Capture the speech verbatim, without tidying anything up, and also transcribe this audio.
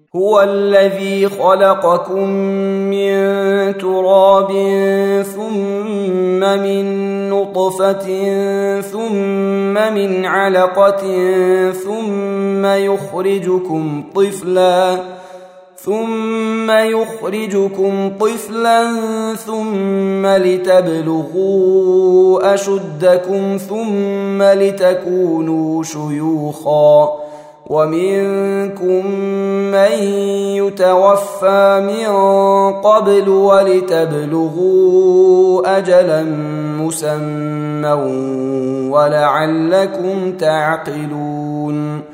هو الذي خلقكم من تراب ثم من نطفة ثم من علقة ثم يخرجكم طفلا ثم يخرجكم طفلا ثم لتبلغوا أشدكم ثم لتكونوا شيوخا ومنكم من يتوفى من قبل ولتبلغوا أجلا مسمى ولعلكم تعقلون